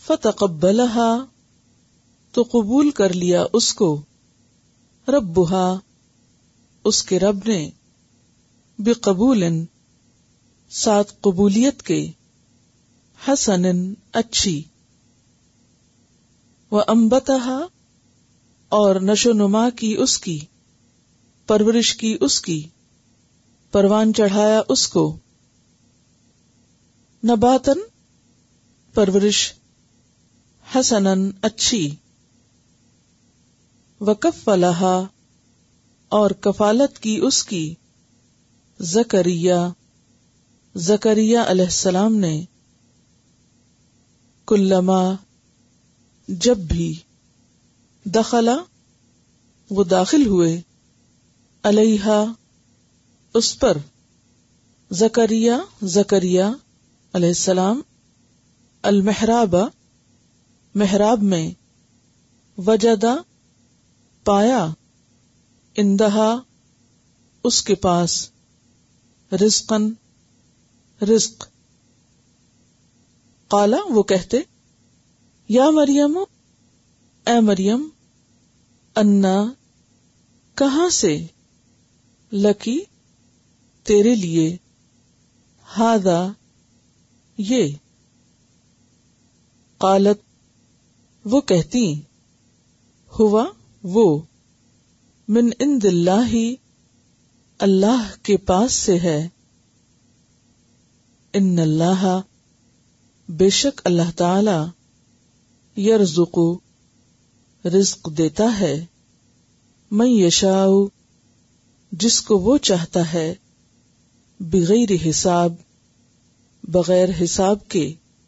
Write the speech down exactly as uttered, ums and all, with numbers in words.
فتقبلها تو قبول کر لیا اس کو، ربها اس کے رب نے، بقبول ساتھ قبولیت کے، حسن اچھی، وانبتها اور نشو نما کی اس کی، پرورش کی اس کی، پروان چڑھایا اس کو، نباتن پرورش، حسنن اچھی، وکفلها اور کفالت کی اس کی، زکریا زکریا علیہ السلام نے، کلما جب بھی، دخلا وہ داخل ہوئے، علیہا اس پر، زکریا زکریا علیہ السلام، المحراب محراب میں، وجدا پایا، اندہا اس کے پاس، رزقن رزق، قالا وہ کہتے، یا مریم اے مریم، انا کہاں سے، لکی تیرے لیے، ہاذا یہ، قالت وہ کہتی، ہوا وہ، من عند اللہ اللہ کے پاس سے ہے، ان اللہ بے شک اللہ تعالی، یرزق رزق دیتا ہے، من یشاء جس کو وہ چاہتا ہے، بغیر حساب بغیر حساب کے،